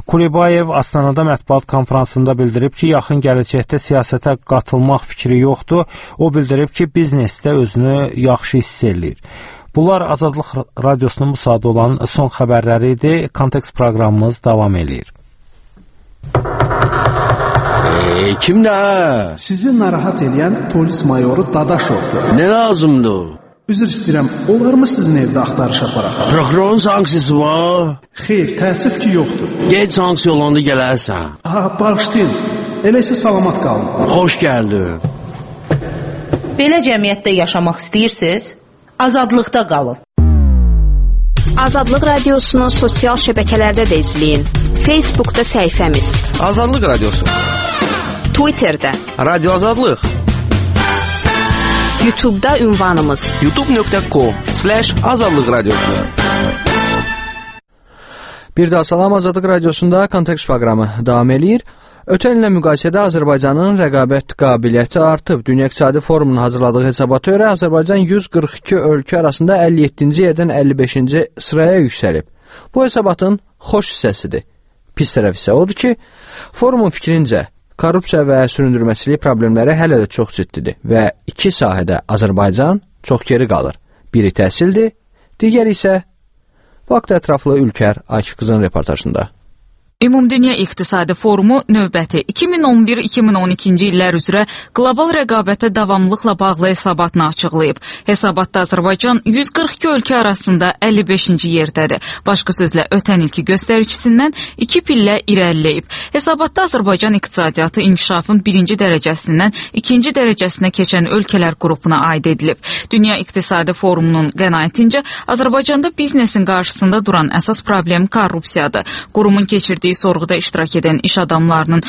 Kulibayev Astanada mətbuat konfransında bildirib ki, yaxın gələcəkdə siyasətə qatılmaq fikri yoxdur. O bildirib ki, biznesdə özünü yaxşı hiss eləyir. Bunlar Azadlıq Radiosunun bu saat olan son xəbərləri idi. Kontekst proqramımız davam eləyir. Kimdə? Sizi narahat edən polis mayoru Dadaşovdur. Nə lazımdır? Üzr istəyirəm, olarmı sizin evdə axtarış aparaq? Prokurorun sanksiyası var? Xeyr, təəssüf ki, yoxdur. Gec sanksiya olanda gələrsən. Bağışlayın, elə isə salamat qalın. Xoş gəldin. Belə cəmiyyətdə yaşamaq istəyirsiniz? Azadlıqda qalın. Azadlıq Radiosunu sosial şəbəkələrdə də izləyin. Facebookda səhifəmiz Azadlıq Radiosu, Twitterdə Radio Azadlıq, YouTube'da ünvanımız youtube.com/Azadlıq Radiosu. Bir daha salam, Azadlıq Radiosunda kontekst proqramı davam eləyir. Ötən illə müqayisədə Azərbaycanın rəqabət qabiliyyəti artıb. Dünya İqtisadi Forumunun hazırladığı hesabata görə Azərbaycan 142 ölkə arasında 57-ci yerdən 55-ci sıraya yüksəlib. Bu hesabatın xoş hissəsidir. Pis tərəf isə odur ki, forumun fikrincə korrupsiya və süründürməçilik problemləri hələ də çox ciddidir və iki sahədə Azərbaycan çox geri qalır. Biri təhsildir, digəri isə vaxt ətraflı Ülker Akif qızın reportajında. Ümumdünya İqtisadi Forumu növbəti 2011-2012-ci illər üzrə qlobal rəqabətə davamlılıqla bağlı hesabatını açıqlayıb. Hesabatda Azərbaycan 142 ölkə arasında 55-ci yerdədir. Başqa sözlə, ötən ilki göstəricisindən 2 pillə irəliləyib. Hesabatda Azərbaycan iqtisadiyyatı inkişafın birinci dərəcəsindən ikinci dərəcəsinə keçən ölkələr qrupuna aid edilib. Dünya İqtisadi Forumunun qənaətincə, Azərbaycanda biznesin qarşısında duran əsas problem korrupsiyadır. Qurumun keçirdiyi sorğuda iştirak edən iş adamlarının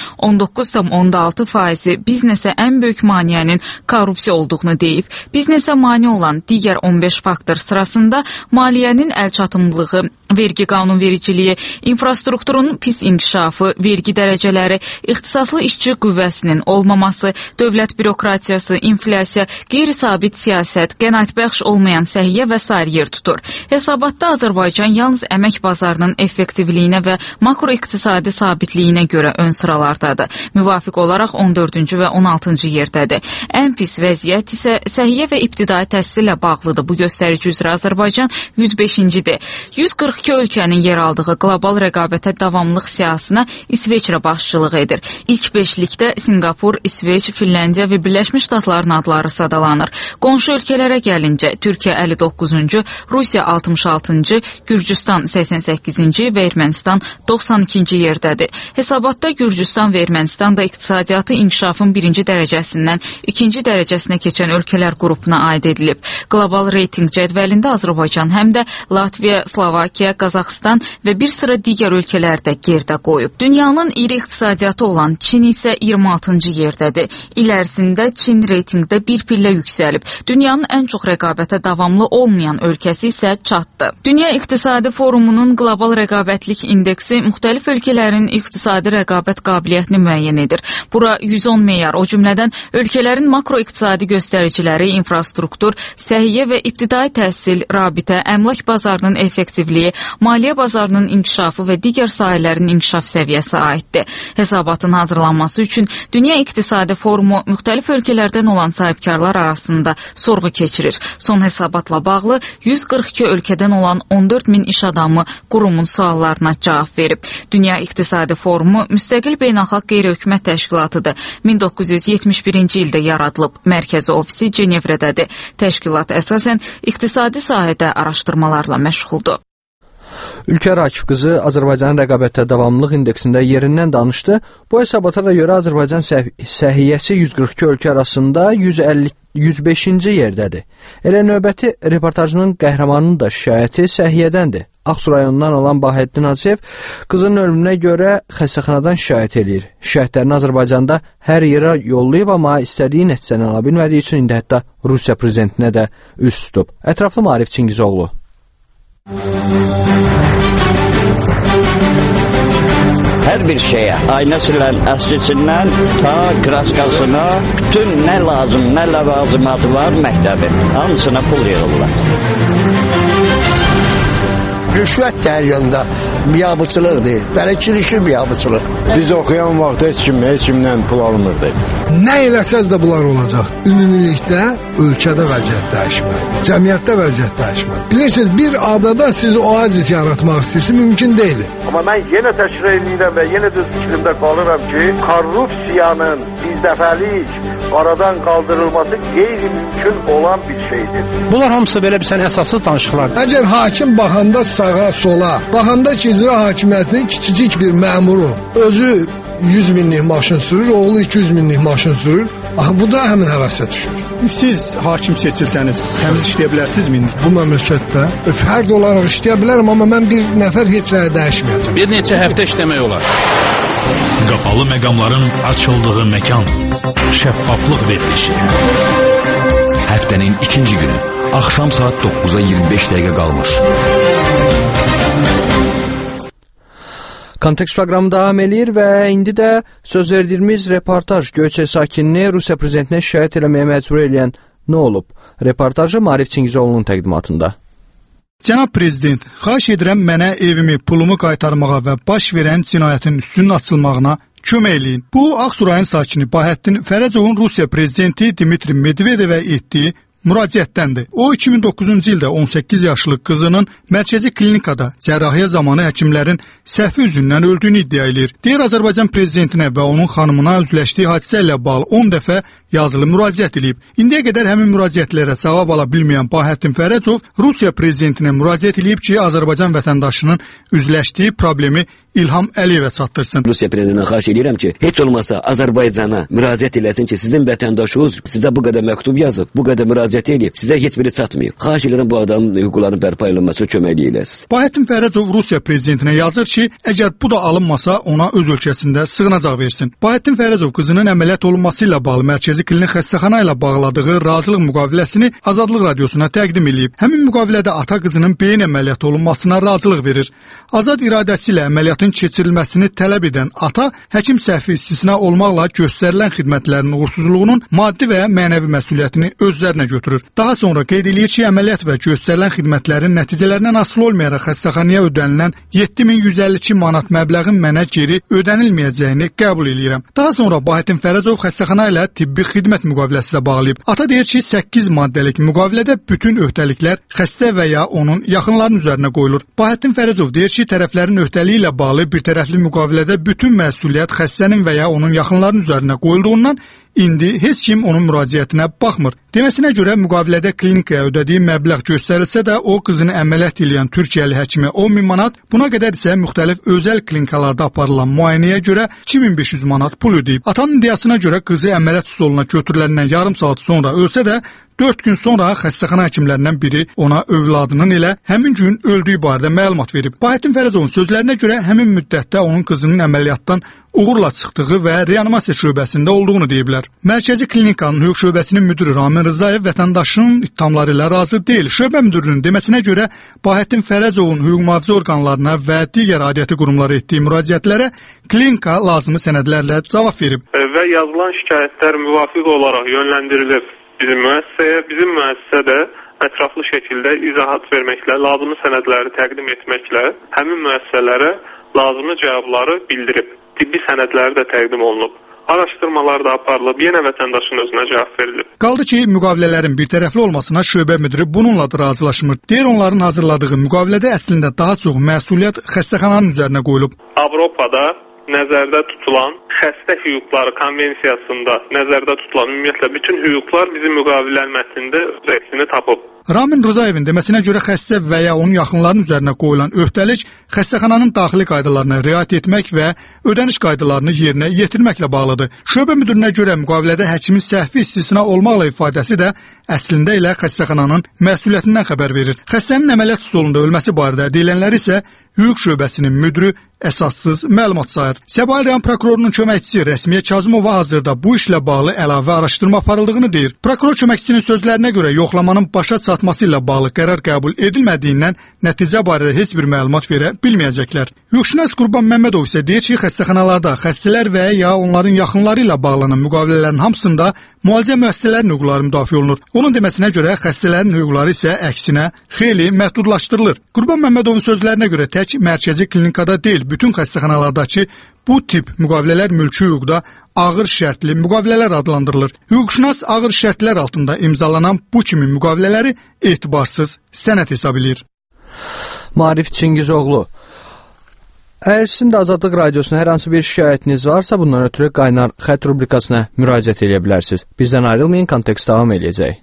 19,6%-i biznesə ən böyük maneənin korrupsiya olduğunu deyib. Biznesə mane olan digər 15 faktor sırasında maliyyənin əlçatımlılığı, vergi qanunvericiliyi, infrastrukturun pis inkişafı, vergi dərəcələri, ixtisaslı işçi qüvvəsinin olmaması, dövlət bürokratiyası, inflyasiya, qeyri-sabit siyasət, qənaətbəxş olmayan səhiyyə və s. yer tutur. Hesabatda Azərbaycan yalnız əmək bazarının effektivliyinə və makroiqtisadi sabitliyinə görə ön sıralardadır. Müvafiq olaraq 14-cü və 16-cı yerdədir. Ən pis vəziyyət isə səhiyyə və ibtidai təhsillə bağlıdır. Bu göstərici üzrə Azərbaycan 105-cidir. 142 ölkənin yer aldığı qlobal rəqabətə davamlılıq siyahısına İsveçrə başçılıq edir. İlk beşlikdə Sinqapur, İsveç, Finlandiya və Birləşmiş Ştatların adları sadalanır. Qonşu ölkələrə gəlincə Türkiyə 59-cu, Rusiya 66-cı, Gürcüstan 88-ci və Ermənistan 92-ci yerdədir. Hesabatda Gürcüstan və Ermənistan da iqtisadiyyatı inkişafın birinci dərəcəsindən ikinci dərəcəsinə keçən ölkələr qrupuna aid edilib. Qlobal reyting cədvəlində Azərbaycan həm də Latviya, Slovakiya, Qazaxıstan və bir sıra digər ölkələrdə gerdə qoyub. Dünyanın iri iqtisadiyyatı olan Çin isə 26-cı yerdədir. İl ərzində Çin reytingdə bir pillə yüksəlib. Dünyanın ən çox rəqabətə davamlı olmayan ölkəsi isə Çaddır. Dünya İqtisadi Forumunun qlobal rəqabətlik indeksi müxtəlif ölkələrin iqtisadi rəqabət qabiliyyətini müəyyən edir. Bura 110 meyar, o cümlədən ölkələrin makroiqtisadi göstəriciləri, infrastruktur, səhiyyə və ibtidai təhsil, rabitə, əmlak bazarının effektivliyi, maliyyə bazarının inkişafı və digər sahələrin inkişaf səviyyəsi aiddir. Hesabatın hazırlanması üçün Dünya İqtisadi Forumu müxtəlif ölkələrdən olan sahibkarlar arasında sorğu keçirir. Son hesabatla bağlı 142 ölkədən olan 14 min iş adamı qurumun suallarına cavab verib. Dünya İqtisadi Forumu müstəqil beynəlxalq qeyri-hökumət təşkilatıdır. 1971-ci ildə yaradılıb. Mərkəzi ofisi Cenevrədədir. Təşkilat əsasən iqtisadi sahədə araşdırmalarla məşğuldur. Ülker Akif qızı Azərbaycanın rəqabətdə davamlılıq indeksində yerindən danışdı. Bu hesabata da görə Azərbaycan səhiyyəsi 142 ölkə arasında 105-ci yerdədir. Elə növbəti reportajının qəhrəmanının da şikayəti səhiyyədəndir. Ağsu rayonundan olan Bahəddin Hacıyev qızın ölümünə görə xəstəxanadan şikayət edir. Şikayətlərini Azərbaycanda hər yerə yollayıb, amma istədiyi nəticəni ala bilmədiyi üçün indi hətta Rusiya prezidentinə də üz tutub. Ətraflı Maarif Çingizoğlu. Hər bir şeyə, ayna silən əskisindən ta kraskasına, bütün nə lazım, nə ləvazimatı var məktəbi, hamısına pul yığırlar. Rüşvət də hər yanda biabıçılıqdır. Bələdçilik işi biabıçılıq. Biz oxuyan vaxt heç kimdən pul almırdı. Nə eləsəz də bunlar olacaq. Ümumilikdə ölkədə vəziyyət dəyişməlidir. Cəmiyyətdə vəziyyət dəyişməlidir. Bilirsiniz, bir adada siz oazis yaratmaq istəyirsiniz, mümkün deyil. Amma mən yenə təkrar edirəm və yenə də fikrimdə qalıram ki, korrupsiyanın birdəfəlik aradan qaldırılması qeyri-mümkün olan bir şeydir. Bunlar hamısı belə bir əsassız danışıqlardır. Əgər hakim baxanda sağa, sola, baxanda ki, icra hakimiyyətinin kiçicik bir məmuru özü 100 minlik maşın sürür, oğlu 200 minlik maşın sürür. Axı bu da həmin həvəsə düşür. Siz hakim seçilsəniz, təmiz işləyə bilərsizmi? Bu məmləkətdə fərd olaraq işləyə bilərəm, amma mən bir nəfər heç nəyə dəyişməyəcəm. Bir neçə həftə işləmək olar. Qapalı məqamların açıldığı məkan. Şəffaflıq verilişi. Həftənin ikinci günü. Axşam saat 9-a 25 dəqiqə qalmış. Kontekst proqramı davam edir və indi də söz verdiyimiz reportaj Göyçay sakinini Rusiya prezidentinə şikayət eləməyə məcbur edən nə olub? Reportajı Maarif Çingizoğlu'nun təqdimatında. Cənab Prezident, xahiş edirəm mənə evimi, pulumu qaytarmağa və baş verən cinayətin üstünün açılmağına kömək eləyin. Bu, Ağsu rayon sakini Bahəttin Fərəcovun Rusiya prezidenti Dmitri Medvedevə etdiyi müraciətdəndir. O 2009-cu ildə 18 yaşlı qızının mərkəzi klinikada cərrahiyyə zamanı həkimlərin səhvi üzündən öldüyünü iddia edir. Deyir Azərbaycan prezidentinə və onun xanımına üzləşdiyi hadisə ilə bağlı 10 dəfə yazılı müraciət edib. İndiyə qədər həmin müraciətlərə cavab ala bilməyən Bahəttin Fərəcov Rusiya prezidentinə müraciət edib ki, Azərbaycan vətəndaşının üzləşdiyi problemi İlham Əliyevə çatdırsın. Rusiya prezidentindən xahiş edirəm ki, heç olmasa Azərbaycana müraciət eləsin ki, sizin vətəndaşınız sizə bu qədər məktub yazıb, bu qədər müraciət edib, sizə heç biri çatmıyor. Xahiş edirəm bu adamın hüquqlarının bərpa edilməsinə kömək eləsiniz. Bahəttin Fərəcov Rusiya prezidentinə yazır ki, əgər bu da alınmasa ona öz ölkəsində sığınacaq versin. Bahəttin Fərəcov qızının əməliyyat olunması ilə bağlı mərkəzi klinik xəstəxana ilə bağladığı razılıq müqaviləsini Azadlıq radiosuna təqdim edib. Həmin müqavilədə ata qızının beyin əməliyyatı olunmasına razılıq verir. Azad iradəsi ilə əməliyyatın keçirilməsini tələb edən ata həkim səhvi istisna olmaqla göstərilən xidmətlərin uğursuzluğunun maddi və mənəvi məsuliyyətini özlərinə götürür. Daha sonra qeyd edir ki, əməliyyat və göstərilən xidmətlərin nəticələrindən asılı olmayaraq xəstəxanaya ödənilən 7152 manat məbləğin mənə geri ödənilməyəcəyini qəbul edirəm. Daha sonra Bahəttin Fərəcov xəstəxana ilə tibbi xidmət müqaviləsi ilə bağlayıb. Ata deyir ki, 8 maddəlik müqavilədə bütün öhdəliklər xəstə və ya onun yaxınlarının üzərinə qoyulur. Bahəttin Fərəcov deyir ki, tərəflərin öhdəliyi ilə bağlı bir tərəfli müqavilədə bütün məsuliyyət xəstənin və ya onun yaxınlarının üzərinə qoyulduğundan indi heç kim onun müraciətinə baxmır. Deməsinə görə müqavilədə klinikaya ödədiyi məbləğ göstərilsə də o qızını əməliyyat edən Türkiyəli həkimə 10.000 manat, buna qədər isə müxtəlif özəl klinikalarda aparılan müayinəyə görə 2500 manat pul ödəyib. Atanın iddiasına görə qızı əməliyyat stoluna götürüləndən yarım saat sonra ölsə də 4 gün sonra xəstəxana həkimlərindən biri ona övladının elə həmin gün öldüyü barədə məlumat verib. Bahəttin Fərəcovun sözlərinə görə həmin müddətdə onun qızının əməliyyatdan uğurla çıxdığı və reanimasiya şöbəsində olduğunu deyiblər. Mərkəzi klinikanın hüquq şöbəsinin müdiri Ramin Rzayev vətəndaşının ittihamları ilə razı deyil. Şöbə müdirinin deməsinə görə Bahəttin Fərəcovun hüquq mühafizə orqanlarına və digər aidiyyəti qurumlara etdiyi müraciətlərə klinika lazımi sənədlərlə cavab verib. Və yazılan şikayətlər müvafiq olaraq yönləndirilib bizim müəssisəyə. Bizim müəssisə də ətraflı şəkildə izahat verməklə, lazımi sənədləri təqdim etməklə həmin müəssisələrə lazımi cavabları bildirib. Tibbi sənədləri də təqdim olunub. Araşdırmalar da aparılıb, yenə vətəndaşın özünə cavab verilib. Qaldı ki, müqavilələrin bir tərəfli olmasına şöbə müdiri bununla da razılaşmır. Deyir onların hazırladığı müqavilədə əslində daha çox məsuliyyət xəstəxananın üzərinə qoyulub. Avropada nəzərdə tutulan xəstə hüquqları konvensiyasında nəzərdə tutulan ümumiyyətlə bütün hüquqlar bizim müqavilələr mətnində öz əksini tapıb. Ramin Rızayevin deməsinə görə xəstə və ya onun yaxınlarının üzərinə qoyulan öhdəlik xəstəxananın daxili qaydalarına riayət etmək və ödəniş qaydalarını yerinə yetirməklə bağlıdır. Şöbə müdirinə görə müqavilədə həkimin səhvi istisna olmaqla ifadəsi də əslində elə xəstəxananın məsuliyyətindən xəbər verir. Xəstənin əməliyyat stolunda ölməsi barədə deyilənlər isə hüquq şöbəsinin müdiri əsassız məlumat sayır. Səbail rayon prokurorunun köməkçisi Rəsmiyə Kazımova hazırda bu işlə bağlı əlavə araşdırma aparıldığını deyir. Prokuror köməkçisinin sözlərinə görə yoxlamanın başa çatması ilə bağlı qərar qəbul edilmədiyindən nəticə barədə heç bir məlumat verə bilməyəcəklər. Hüquqşünas Qurban Məmmədov isə deyir ki, xəstəxanalarda xəstələr və ya onların yaxınları ilə bağlanan müqavilələrin hamısında müalicə müəssisələrinin hüquqları müdafiə olunur. Onun deməsinə görə xəstələrin hüquqları isə əksinə xeyli məhdudlaşdırılır. Qurban Məmmədovun sözlərinə görə tək mərkəzi klinikada deyil, bütün xəstəxanalardakı bu tip müqavilələr mülki hüquqda ağır şərtli müqavilələr adlandırılır. Hüquqşünas ağır şərtlər altında imzalanan bu kimi müqavilələri etibarsız sənəd hesab edir. Maarif Çingizoğlu. Əgər sizin də Azadlıq Radiosuna hər hansı bir şikayətiniz varsa, bundan ötürü Qaynar xətt rubrikasına müraciət edə bilərsiniz. Bizdən ayrılmayın, kontekst davam edəcək.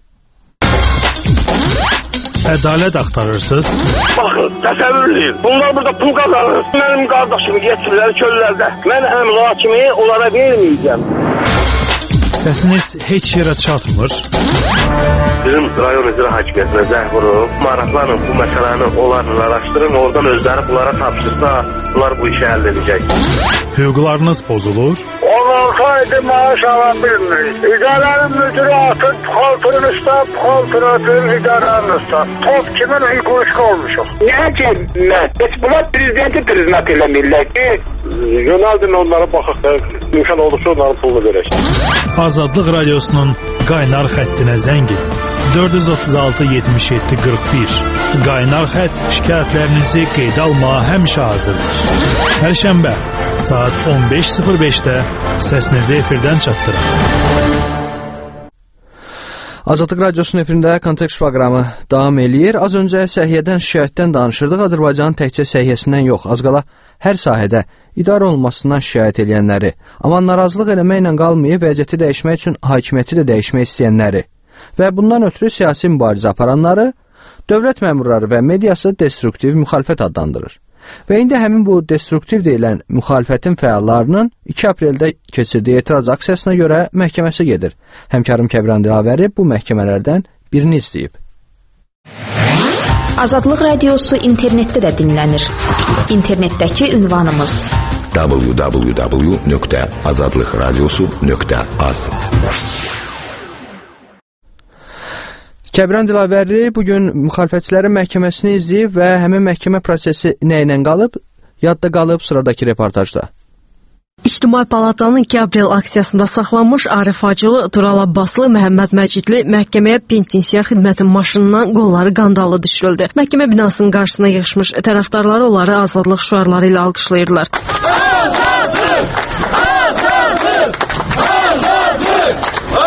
Ədalət axtarırsınız? Baxın, təsəvvür edin. Bunlar burada pul qazanır. Mənim qardaşımı yetirlər çöllərdə. Mən əmla kimi onlara verməyəcəm. Səsiniz heç yerə çatmır. Bizim rayon icra hakimiyyətinə zəng vurub, maraqlanın bu məsələni onlarla araşdırın, oradan özləri bunlara tapşırsa, bunlar bu işi həll edəcək. Hüquqlarınız pozulur? 16 aydır maaş ala bilmirik. İdarənin müdürü atın, puxaltının üstə, puxaltını atın, idarənin üstə. Top kimin hüququşqa olmuşuq. Niyə ki, heç bunlar prezidenti priznat eləmirlər ki, yönəldin onlara baxaq da, imkan olursa onların pulunu verək. Azadlıq Radiosunun Qaynar xəttinə zəng edin. 436-77-41. Qaynar xətt şikayətlərinizi qeydə almağa həmişə hazırdır. Hər şənbə saat 15:05-də səsinizi efirdən çatdırın. Azadlıq Radiosunun efirində kontekst proqramı davam eləyir. Az öncə səhiyyədən, şikayətdən danışırdıq. Azərbaycanın təkcə səhiyyəsindən yox, az qala hər sahədə idarə olunmasından şikayət edənləri, amma narazılıq eləməklə qalmayıb, vəziyyəti dəyişmək üçün hakimiyyəti də dəyişmək istəyənləri və bundan ötürü siyasi mübarizə aparanları dövlət məmurları və mediası destruktiv müxalifət adlandırır. Və indi həmin bu destruktiv deyilən müxalifətin fəallarının 2 apreldə keçirdiyi etiraz aksiyasına görə məhkəməsi gedir. Həmkarım Kəbran Dilavəri bu məhkəmələrdən birini izləyib. Azadlıq Radiosu internetdə də dinlənir. İnternetdəki ünvanımız www.azadlıqradiosu.az. Kəbran Dilavəri bugün müxalifətçilərin məhkəməsini izləyib və həmin məhkəmə prosesi nə ilə qalıb? Yadda qalıb sıradakı reportajda. İctimai Palatanın 2 aprel aksiyasında saxlanmış Arif Hacılı, Tural Abbaslı, Məhəmməd Məcidli məhkəməyə penitensiar xidmətin maşınından qolları qandalı düşürüldü. Məhkəmə binasının qarşısına yığışmış tərəfdarları onları azadlıq şüarları ilə alqışlayırdılar. Azadlıq! Azadlıq! Azadlıq!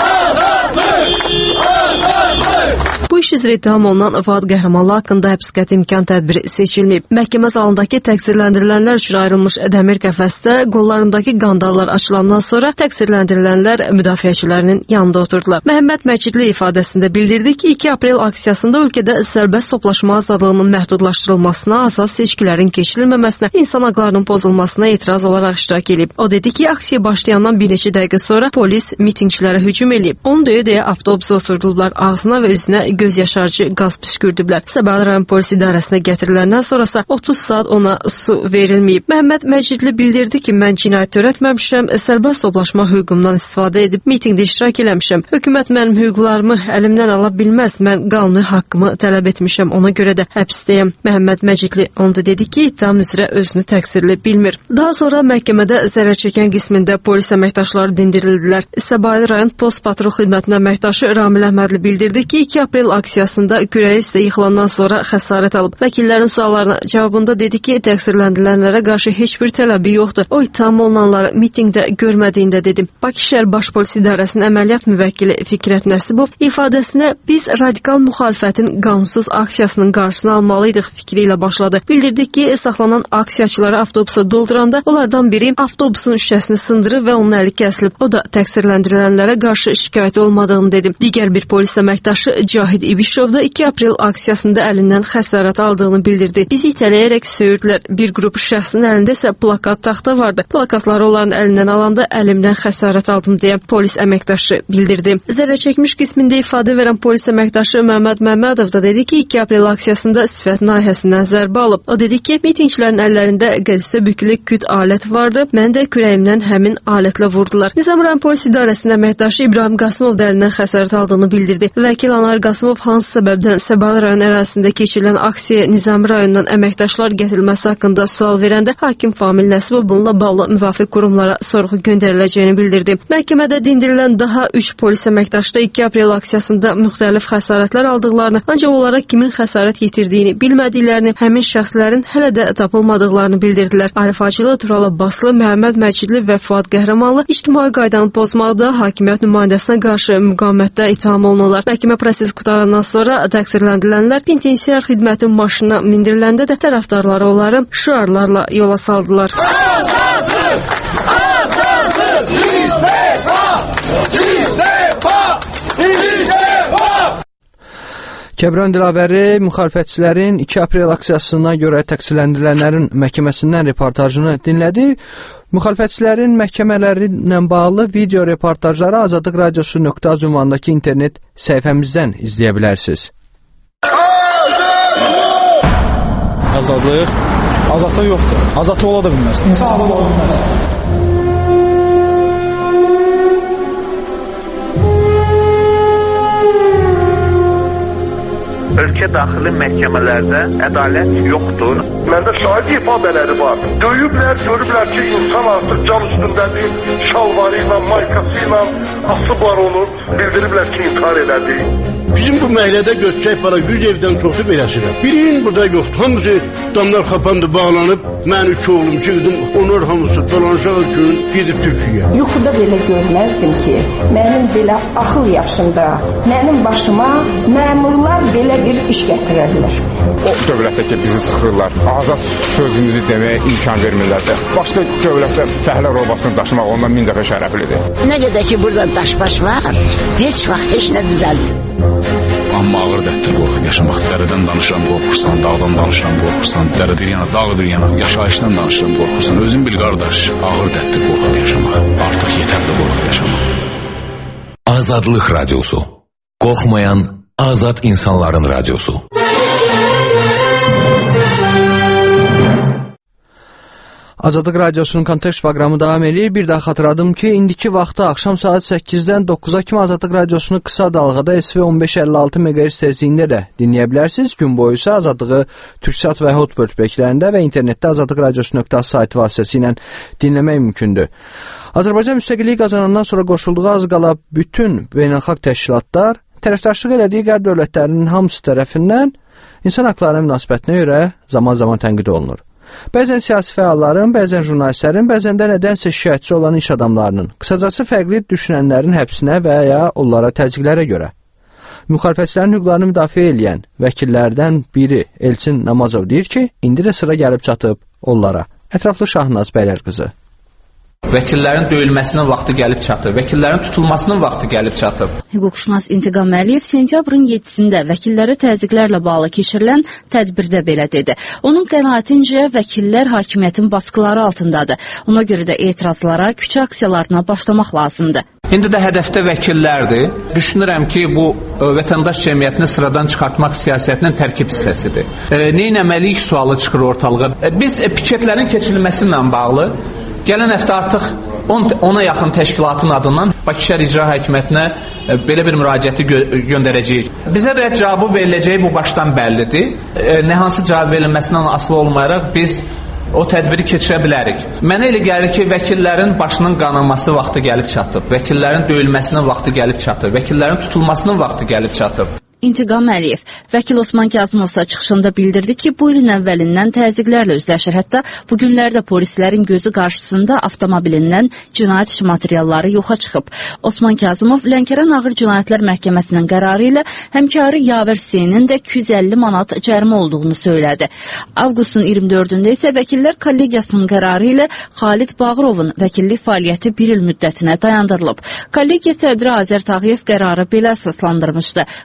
Bu iş üzrə ittiham olunan Fuad Qəhrəmanlı haqqında həbs qəti imkan tədbiri seçilməyib. Məhkəmə salondakı təqsirləndirilənlər üçün ayrılmış dəmir qəfəsdə qollarındakı qandallar açılandan sonra təqsirləndirilənlər müdafiəçilərinin yanında oturdular. Məhəmməd Məcidli ifadəsində bildirdi ki, 2 aprel aksiyasında ölkədə sərbəst toplaşma azadlığının məhdudlaşdırılmasına, azad seçkilərin keçirilməməsinə, insan haqlarının pozulmasına etiraz olaraq iştirak edib. O dedi ki, aksiya başlayandan bir neçə dəqiqə sonra polis mitingçilərə hücum edib. Onu deyə avtobusa oturdurdular, ağzına və üzünə göz yaşarıcı qaz püskürdüblər. Səbail rayon polis idarəsinə gətiriləndən sonrasa 30 saat ona su verilməyib. Məhəmməd Məcidli bildirdi ki, mən cinayət törətməmişəm, sərbəst toplaşma hüququmdan istifadə edib mitingdə iştirak eləmişəm. Hökumət mənim hüquqlarımı əlimdən ala bilməz, mən qanuni haqqımı tələb etmişəm, ona görə də həbsdəyəm. Məhəmməd Məcidli onda dedi ki, ittiham üzrə özünü təqsirli bilmir. Daha sonra məhkəmədə zərər çəkən qismində polis əməkdaşları dindirildilər. Səbail rayon post patrul xidmətinin əməkdaşı Ramil Əhmədli bildirdi ki, 2 aprel aksiyasında kürəyi üstə yıxılandan sonra xəsarət alıb. Vəkillərin suallarına cavabında dedi ki, təqsirləndirilənlərə qarşı heç bir tələbi yoxdur. O ittiham olunanları mitingdə görmədiyində dedim. Bakı şəhər baş polis idarəsinin əməliyyat müvəkkili Fikrət Nəsibov ifadəsinə biz radikal müxalifətin qanunsuz aksiyasının qarşısını almalıydıq fikri ilə başladı. Bildirdi ki, saxlanan aksiyaçıları avtobusa dolduranda onlardan biri avtobusun şüşəsini sındırıb və onun əli kəsilib. O da təqsirləndirilənlərə qarşı şikayəti olmadığını dedi. Digər bir polis əməkdaşı Cahid İbişov da 2 aprel aksiyasında əlindən xəsarət aldığını bildirdi. Bizi itələyərək söyürdülər. Bir qrup şəxsin əlində isə plakat taxta vardı. Plakatları onların əlindən alanda əlimdən xəsarət aldım deyə polis əməkdaşı bildirdi. Zərər çəkmiş qismində ifadə verən polis əməkdaşı Məmməd Məmmədov da dedi ki, 2 aprel aksiyasında sifət nahiyəsindən zərbə alıb. O dedi ki, mitingçilərin əllərində qəzistə bükülü küt alət vardı. Mən də kürəyimdən həmin alətlə vurdular. Nizam rayon polis idarəsinin əməkdaşı İbrahim Qasımov da əlindən xəsarət aldığını bildirdi. Vəkil Anar Qasımov hansı səbəbdən Səbalı rayon ərazisində keçirilən aksiyaya Nizami rayonundan əməkdaşlar gətirilməsi haqqında sual verəndə hakim Famil Nəsibov bununla bağlı müvafiq qurumlara sorğu göndəriləcəyini bildirdi. Məhkəmədə dindirilən daha 3 polis əməkdaşı da 2 aprel aksiyasında müxtəlif xəsarətlər aldıqlarını, ancaq onlara kimin xəsarət yetirdiyini bilmədiklərini, həmin şəxslərin hələ də tapılmadıqlarını bildirdilər. Arif Hacılı, Tural Abbaslı, Məhəmməd Məcidli və Fuad Qəhrəmanlı ictimai qaydanı pozmaqda hakimiyyət nümayəndəsinə qarşı müqavimətdə ittiham olunurlar. Məhkəmə prosesi qutarandan sonra təqsirləndirilənlər penitensiar xidmətin maşınına mindiriləndə də tərəfdarları onları şüarlarla yola saldılar. Azadlıq! Azadlıq! İstefa! İstefa! İstefa! Kəbran Dilavəri müxalifətçilərin 2 aprel aksiyasına görə təqsirləndirilənlərin məhkəməsindən reportajını dinlədi. Müxalifətçilərin məhkəmələri ilə bağlı video reportajları azadlıqradiosu.az ünvanındakı internet səhifəmizdən izləyə bilərsiniz. Azadlıq? Azadlıq yoxdur. Azadlıq ola da bilməz. İnsan azad ola bilməz. Ölkə daxili məhkəmələrdə ədalət yoxdur. Məndə şahid ifadələri var. Döyüblər, görüblər ki, insan artıq cam üstündədir, şalvarı ilə, maykası ilə asıb var onu. Bildiriblər ki, intihar elədi. Bizim bu məhəllədə götürək para 100 evdən çoxu beləsidir. Birinin burada yoxdur. Hamısı damlar xapandı, bağlanıb. Mən 2 oğlum çıxdım. Onlar hamısı dolanacaq üçün gedib Türkiyəyə. Yuxuda belə görməzdim ki, mənim belə axıl yaşında, mənim başıma məmurlar belə bir iş gətirərlər. O dövlətdə ki, bizi sıxırlar. Azad sözümüzü deməyə imkan vermirlər. Başqa dövlətdə fəhlər obasını daşımaq ondan 1000 dəfə şərəflidir. Nə qədər ki, burada daş-baş var, heç vaxt heç nə düzəlmir. Amma ağır dərddə qorxub yaşamaq. Dərədən danışıram, qorxursan, dağdan danışıram, qorxursan, dərədir yana, dağdır yana, yaşayışdan danışıram, qorxursan. Özün bil, qardaş, ağır dərddə qorxub yaşamaq. Artıq yetərli qorxub yaşamaq. Azadlıq radiosu. Qorxmayan azad insanların radiosu. Azadlıq Radiosunun kontekst proqramı davam edir. Bir daha xatırladım ki, indiki vaxtda axşam saat 8-dən 9-a kimi Azadlıq Radiosunu qısa dalğada SV 1556 MHz tezliyində də dinləyə bilərsiniz. Gün boyu isə Azadlığı Türksat və Hotbird bəklərində və internetdə azadlıqradiosu.az saytı vasitəsilə dinləmək mümkündür. Azərbaycan müstəqillik qazanandan sonra qoşulduğu az qala bütün beynəlxalq təşkilatlar tərəfdaşlıq elədiyi qərb dövlətlərinin hamısı tərəfindən insan haqlarına münasibətinə görə zaman-zaman tənqid olunur. Bəzən siyasi fəalların, bəzən jurnalistlərin, bəzən də nədənsə şikayətçi olan iş adamlarının, qısacası fərqli düşünənlərin həbsinə və ya onlara təzyiqlərə görə. Müxalifətçilərin hüquqlarını müdafiə edən vəkillərdən biri Elçin Namazov deyir ki, indi də sıra gəlib çatıb onlara. Ətraflı Şahnaz Bəylər qızı. Vəkillərin döyülməsinin vaxtı gəlib çatıb, vəkillərin tutulmasının vaxtı gəlib çatıb. Hüquqşünas İntiqam Əliyev sentyabrın 7-sində vəkillərə təzyiqlərlə bağlı keçirilən tədbirdə belə dedi. Onun qənaətincə vəkillər hakimiyyətin baskıları altındadır. Ona görə də etirazlara, küçə aksiyalarına başlamaq lazımdır. İndi də hədəfdə vəkillərdir. Düşünürəm ki, bu vətəndaş cəmiyyətini sıradan çıxartmaq siyasətinin tərkib hissəsidir. Neynəməliyik sualı çıxır ortalığa. Biz piketlərin keçirilməsi ilə bağlı gələn həftə artıq 10-a yaxın təşkilatın adından Bakı Şəhər İcra Hakimiyyətinə belə bir müraciəti göndərəcəyik. Bizə rədd cavabı veriləcəyi bu başdan bəllidir. Nə hansı cavab verilməsindən asılı olmayaraq biz o tədbiri keçirə bilərik. Mənə elə gəlir ki, vəkillərin başının qanaması vaxtı gəlib çatıb, vəkillərin döyülməsinin vaxtı gəlib çatıb, vəkillərin tutulmasının vaxtı gəlib çatıb. İntiqam Əliyev, vəkil Osman Kazımovsa çıxışında bildirdi ki, bu ilin əvvəlindən təzyiqlərlə üzləşir. Hətta bu günlərdə polislərin gözü qarşısında avtomobilindən cinayət işi materialları yoxa çıxıb. Osman Kazımov Lənkəran Ağır Cinayətlər Məhkəməsinin qərarı ilə həmkarı Yavər Hüseynin də 250 manat cərimə olduğunu söylədi. Avqustun 24-də isə vəkillər kollegiyasının qərarı ilə Xalid Bağırovun vəkillik fəaliyyəti 1 il müddətinə dayandırılıb. Kollegiya sədri Azər Tağıyev qərarı belə əsaslandırmışdı. Xalid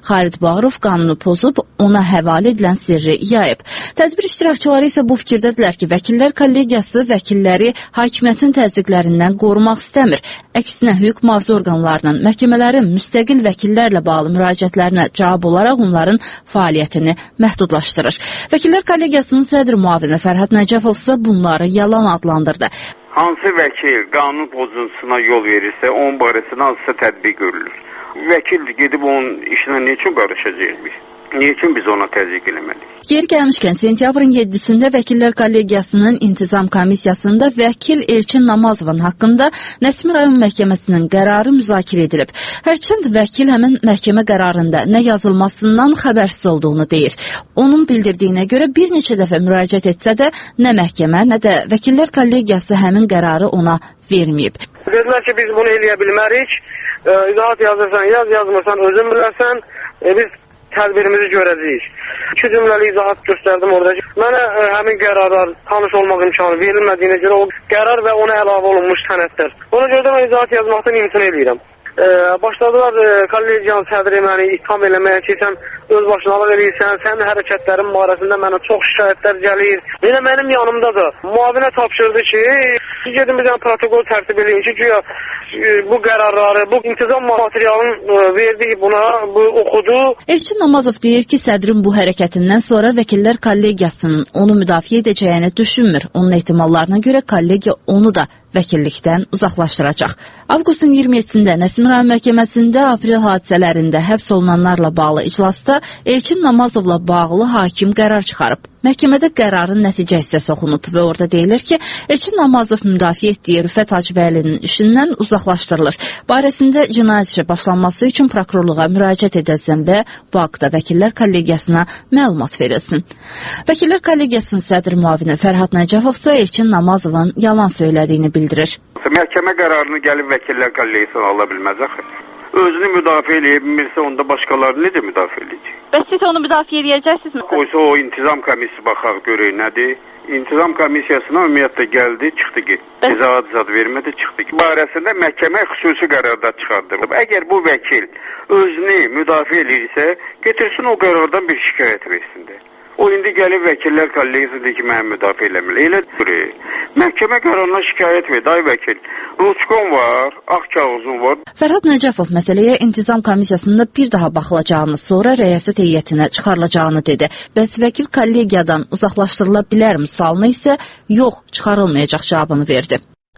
Bağırov qanunu pozub, ona həvalə edilən sirri yayıb. Tədbir iştirakçıları isə bu fikirdədirlər ki, vəkillər kollegiyası vəkilləri hakimiyyətin təzyiqlərindən qorumaq istəmir. Əksinə, hüquq mühafizə orqanlarının, məhkəmələrin müstəqil vəkillərlə bağlı müraciətlərinə cavab olaraq onların fəaliyyətini məhdudlaşdırır. Vəkillər kollegiyasının sədr müavini Fərhad Nəcəfov isə bunları yalan adlandırdı. Hansı vəkil qanun pozuntusuna yol verirsə, onun barəsində hansısa tədbir görülür. Vəkil gedib onun işinə nə üçün qarışacaqmış? Niçin biz ona təzyiq eləmədik? Yeri gəlmişkən, sentyabrın 7-sində Vəkillər Kollegiyasının İntizam Komissiyasında vəkil Elçin Namazovun haqqında Nəsimi rayon məhkəməsinin qərarı müzakirə edilib. Hərçənd vəkil həmin məhkəmə qərarında nə yazılmasından xəbərsiz olduğunu deyir. Onun bildirdiyinə görə bir neçə dəfə müraciət etsə də nə məhkəmə, nə də Vəkillər Kollegiyası həmin qərarı ona verməyib. Dedilər ki, biz bunu eləyə bilmərik. İzahat yazırsan, yazmırsan, özün bilərsən. Biz tədbirimizi görəcəyik. 2 cümləli izahat göstərdim orada. Mənə həmin qərarlar tanış olmaq imkanı verilmədiyinə görə o qərar və ona əlavə olunmuş sənədlər. Ona görə də mən izahat yazmaqdan imtina edirəm. Başladılar kollegiyanın sədri məni itham eləməyə ki, sən öz başınalıq eləyirsən, sənin hərəkətlərin barəsində mənə çox şikayətlər gəlir. Yine mənim yanımdadır. Muavinə tapşırdı ki, gedin bir protokol tərtib eləyin ki, güya bu qərarları, bu intizam materialını verdiyi buna, bu oxudu. Elçin Namazov deyir ki, sədrin bu hərəkətindən sonra Vəkillər Kollegiyasının onu müdafiə edəcəyini düşünmür. Onun ehtimallarına görə kollegiya onu da vəkillikdən uzaqlaşdıracaq. Avqustun 27-də Nəsimi rayon məhkəməsində aprel hadisələrində həbs olunanlarla bağlı iclasda Elçin Namazovla bağlı hakim qərar çıxarıb. Məhkəmədə qərarın nəticə hissəsi oxunub və orada deyilir ki, Elçin Namazov müdafiə etdiyi Rüfət Hacıbəylinin işindən uzaqlaşdırılır. Barəsində cinayət işi başlanması üçün prokurorluğa müraciət edilsin və bu haqda Vəkillər Kollegiyasına məlumat verilsin. Vəkillər Kollegiyasının sədr müavini Fərhad Nəcəfov isə Elçin Namazovun yalan söylədiyini bildirir. Məhkəmə qərarını gəlib Vəkillər Kollegiyasına ala bilməz axı. Özünü müdafiə eləyə bilmirsə, onda başqaları necə müdafiə eləyəcək? Bəs siz onu müdafiə edəcəksiniz mi? Oysa o intizam komissiyası baxaq görək nədir? İntizam komissiyasına ümumiyyətlə gəldi, çıxdı getdi. İzahat vermədi, çıxdı. Barəsində məhkəmə xüsusi qərarda çıxardılıb. Əgər bu vəkil özünü müdafiə eləyirsə, getirsin o qərardan bir şikayət versin də. O indi gəlib Vəkillər Kollegiyasında ki, mənə müdafiə eləmir. Elə durur. Məhkəmə qərarına şikayət ver, day vəkil. Ruçkon var, ağ kağızın var. Fərhad Nəcəfov məsələyə İntizam Komissiyasında bir daha baxılacağını, sonra rəyasət heyətinə çıxarılacağını dedi. Bəs vəkil kollegiyadan uzaqlaşdırıla bilərmi sualına isə yox, çıxarılmayacaq cavabını verdi.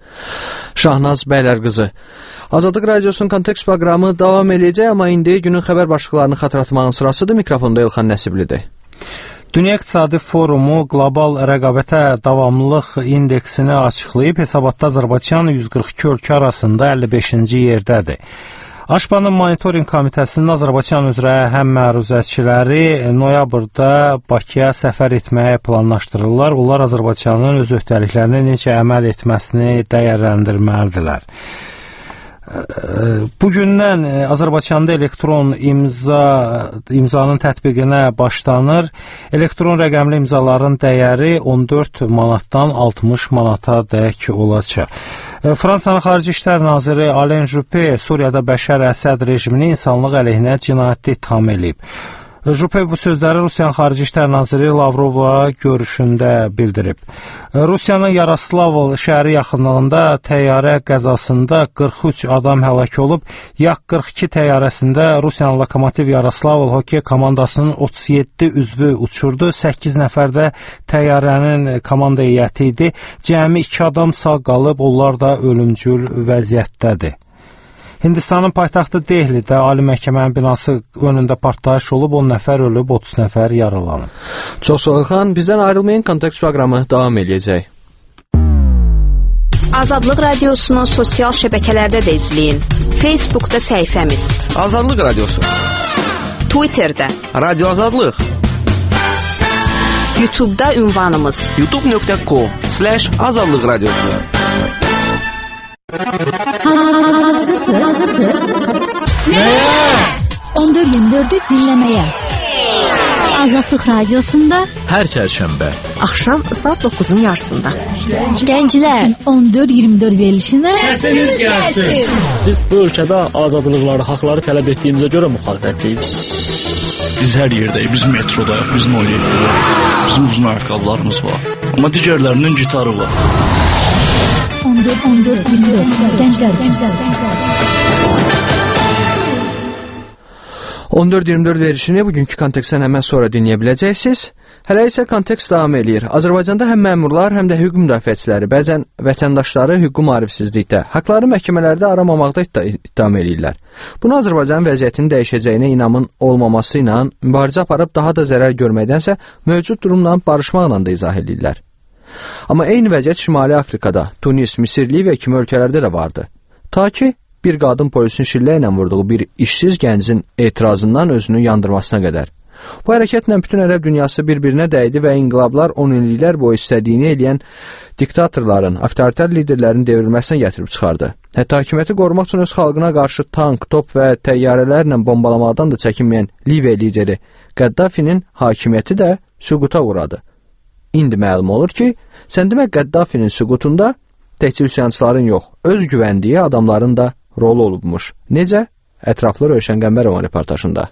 Şahnaz Bəylərqızı. Azadlıq Radiosunun Kontekst proqramı davam edəcək, amma indi günün xəbər başlıqlarını xatırlatmağın sırasıdır. Mikrofonda Elxan Nəsiblidir. Dünya İqtisadi Forumu qlobal rəqabətə davamlılıq indeksini açıqlayıb, hesabatda Azərbaycan 142 ölkə arasında 55-ci yerdədir. Aşpanın Monitoring Komitəsinin Azərbaycan üzrə həm məruzəçiləri noyabrda Bakıya səfər etməyə planlaşdırırlar. Onlar Azərbaycanın öz öhdəliklərinə necə əməl etməsini dəyərləndirməlidirlər. Bugündən Azərbaycanda elektron imzanın tətbiqinə başlanır. Elektron rəqəmli imzaların dəyəri 14 manatdan 60 manata dək olacaq. Fransanın Xarici İşlər Naziri Alain Juppé Suriyada Bəşər Əsəd rejimini insanlıq əleyhinə cinayətli itham edib. Juppé bu sözləri Rusiyanın Xarici İşlər Naziri Lavrovla görüşündə bildirib. Rusiyanın Yaroslavl şəhəri yaxınlığında təyyarə qəzasında 43 adam həlak olub. Yak-42 təyyarəsində Rusiyanın Lokomotiv Yaroslavl hokey komandasının 37 üzvü uçurdu. 8 nəfər də təyyarənin komanda heyəti idi. Cəmi 2 adam sağ qalıb, onlar da ölümcül vəziyyətdədir. Hindistanın paytaxtı Dehlidə Ali Məhkəmənin binası önündə partlayış olub, 10 nəfər ölüb, 30 nəfər yaralanıb. Çox sağ olun, bizdən ayrılmayın, Kontekst proqramı davam edəcək. Azadlıq Radiosunu sosial şəbəkələrdə də izləyin. Facebookda səhifəmiz Azadlıq Radiosu, Twitterdə Radio Azadlıq, YouTube'da ünvanımız youtube.com/Azadlıq Radiosu. Hazırsınız? Neye? 14-24'ü dinlemeye. Azadlıq Radiosunda hər çərşənbə axşam saat 9'un yarısında. Gənclər 14-24 verilişinə səsiniz gəlsin. Biz bu ölkədə azadlıqları, haqları tələb etdiyimizə görə müxalifətçiyiz. Biz hər yerdəyik, biz metrodayıq, bizim o elektriklər, bizim uzun ayaqqabılarımız var. Amma digərlərinin gitarı var. 14-24 Gənclər. 14-24 verilişini bugünkü kontekstdən həmən sonra dinləyə biləcəksiniz. Hələ isə kontekst davam eləyir. Azərbaycanda həm məmurlar, həm də hüquq müdafiəçiləri, bəzən vətəndaşları hüquqi maarifsizlikdə, haqları məhkəmələrdə aramamaqda ittiham eləyirlər. Bunu Azərbaycanın vəziyyətinin dəyişəcəyinə inamın olmaması ilə mübarizə aparıb daha da zərər görməkdənsə mövcud durumla barışmaqla da izah edirlər. Amma eyni vəziyyət Şimali Afrikada, Tunis, Misir, Liviya kimi ölkələrdə də vardı. Ta ki, bir qadın polisin şillə ilə vurduğu bir işsiz gəncin etirazından özünü yandırmasına qədər. Bu hərəkətlə bütün ərəb dünyası bir-birinə dəydi və inqilablar 10 illiklər boyu istədiyini eləyən diktatorların, avtoritar liderlərin devrilməsinə gətirib çıxardı. Hətta hakimiyyəti qorumaq üçün öz xalqına qarşı tank, top və təyyarələrlə bombalamaqdan da çəkinməyən Liviya lideri Qəddafinin hakimiyyəti də süquta uğradı. İndi məlum olur ki, sən demə Qəddafinin süqutunda təkcə üsyançıların yox, öz güvəndiyi adamların da rolu olubmuş. Necə? Ətraflı Rövşən Qəmbərovun reportajında.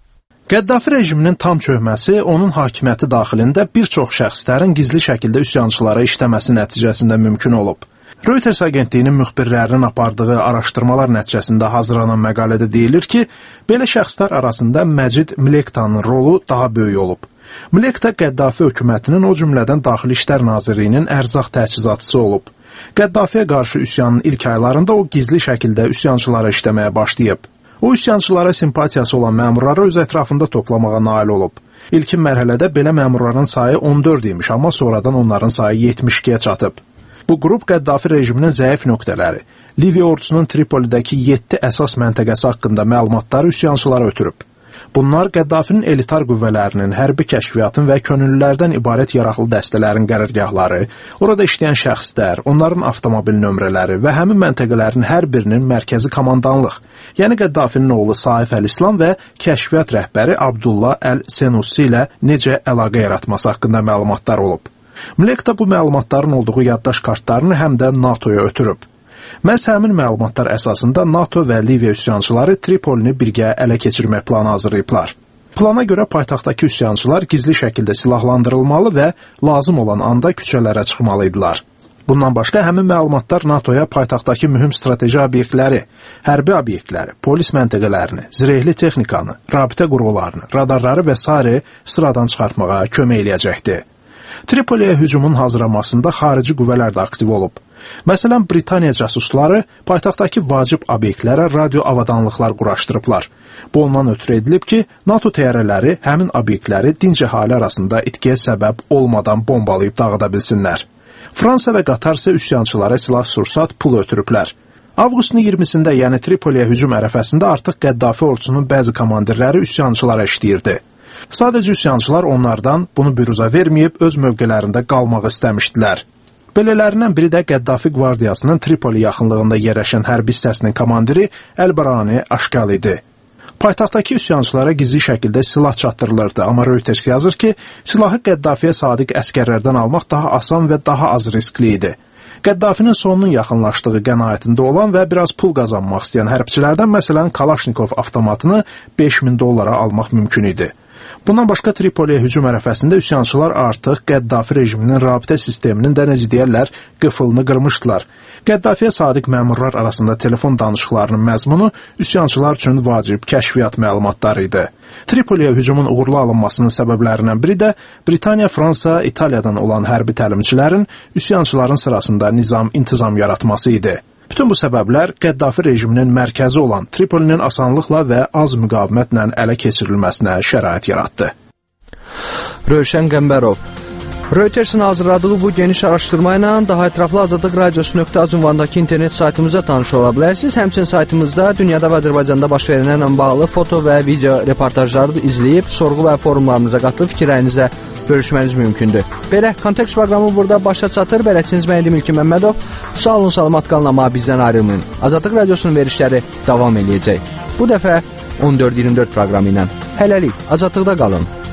Qəddafi rejiminin tam çökməsi onun hakimiyyəti daxilində bir çox şəxslərin gizli şəkildə üsyançılara işləməsi nəticəsində mümkün olub. Reuters agentliyinin müxbirlərinin apardığı araşdırmalar nəticəsində hazırlanan məqalədə deyilir ki, belə şəxslər arasında Məcid Mlekta'nın rolu daha böyük olub. Mlekta Qəddafi hökumətinin, o cümlədən Daxili İşlər Nazirliyinin ərzaq təchizatçısı olub. Qəddafiyə qarşı üsyanın ilk aylarında o gizli şəkildə üsyançılara işləməyə başlayıb. O üsyançılara simpatiyası olan məmurları öz ətrafında toplamağa nail olub. İlkin mərhələdə belə məmurların sayı 14 imiş, amma sonradan onların sayı 72-yə çatıb. Bu qrup Qəddafi rejiminin zəif nöqtələri, Liviya ordusunun Tripolidəki 7 əsas məntəqəsi haqqında məlumatları üsyançılara ötürüb. Bunlar Qəddafinin elitar qüvvələrinin, hərbi kəşfiyyatın və könüllülərdən ibarət yaraqlı dəstələrin qərargahları, orada işləyən şəxslər, onların avtomobil nömrələri və həmin məntəqələrin hər birinin mərkəzi komandanlıq, yəni Qəddafinin oğlu Saif Əl-İslam və kəşfiyyat rəhbəri Abdullah Əl-Senussi ilə necə əlaqə yaratması haqqında məlumatlar olub. Mlekta bu məlumatların olduğu yaddaş kartlarını həm də NATO-ya ötürüb. Məhz həmin məlumatlar əsasında NATO və Liviya üsyançıları Tripolini birgə ələ keçirmək planı hazırlayıblar. Plana görə paytaxtdakı üsyançılar gizli şəkildə silahlandırılmalı və lazım olan anda küçələrə çıxmalıydılar. Bundan başqa həmin məlumatlar NATO-ya paytaxtdakı mühüm strateji obyektləri, hərbi obyektləri, polis məntəqələrini, zirehli texnikanı, rabitə qurğularını, radarları və s. sıradan çıxartmağa kömək eləyəcəkdir. Tripoliyə hücumun hazırlanmasında xarici qüvvələr də aktiv olub. Məsələn, Britaniya casusları paytaxtdakı vacib obyektlərə radio avadanlıqlar quraşdırıblar. Bu ondan ötürü edilib ki, NATO təyyarələri həmin obyektləri dinc əhali arasında itkiyə səbəb olmadan bombalayıb dağıda bilsinlər. Fransa və Qatar isə üsyançılara silah-sursat, pul ötürüblər. Avqustun 20-sində, yəni Tripoliyə hücum ərəfəsində artıq Qəddafi ordusunun bəzi komandirləri üsyançılara işləyirdi. Sadəcə üsyançılar onlardan bunu bürüza verməyib öz mövqelərində qalmaq istəmişdilər. Belələrindən biri də Qəddafi qvardiyasının Tripoli yaxınlığında yerləşən hərbi hissəsinin komandiri Əl-Barani Aşqal idi. Paytaxtdakı üsyançılara gizli şəkildə silah çatdırılırdı, amma Reuters yazır ki, silahı Qəddafiyə sadiq əskərlərdən almaq daha asan və daha az riskli idi. Qəddafinin sonunun yaxınlaşdığı qənaətində olan və biraz pul qazanmaq istəyən hərbçilərdən məsələn Kalaşnikov avtomatını $5.000 almaq mümkün idi. Bundan başqa Tripoliyə hücum ərəfəsində üsyançılar artıq Qəddafi rejiminin rabitə sisteminin də necə deyərlər, qıfılını qırmışdılar. Qəddafiyə sadiq məmurlar arasında telefon danışıqlarının məzmunu üsyançılar üçün vacib kəşfiyyat məlumatları idi. Tripoliyə hücumun uğurlu alınmasının səbəblərindən biri də Britaniya, Fransa, İtaliyadan olan hərbi təlimçilərin üsyançıların sırasında nizam-intizam yaratması idi. Bütün bu səbəblər Qəddafi rejiminin mərkəzi olan Tripolinin asanlıqla və az müqavimətlə ələ keçirilməsinə şərait yaratdı. Rövşən Qəmbərov. Reutersin hazırladığı bu geniş araşdırma ilə daha ətraflı Azadlıq Radiosu.az ünvanındakı internet saytımıza tanış ola bilərsiniz. Həmçinin saytımızda dünyada və Azərbaycanda baş verənlərlə bağlı foto və video reportajları da izləyib, sorğu və forumlarımıza qatılıb fikirlərinizlə bölüşməniz mümkündür. Belə, Kontekst proqramı burada başa çatır. Bələdçiniz mən İlkin Məmmədov. Sağ olun, salamat qalın, amma bizdən ayrılmayın. Azadlıq Radiosunun verişləri davam eləyəcək. Bu dəfə 14-24 proqramı ilə. Hələlik, azadlıqda qalın.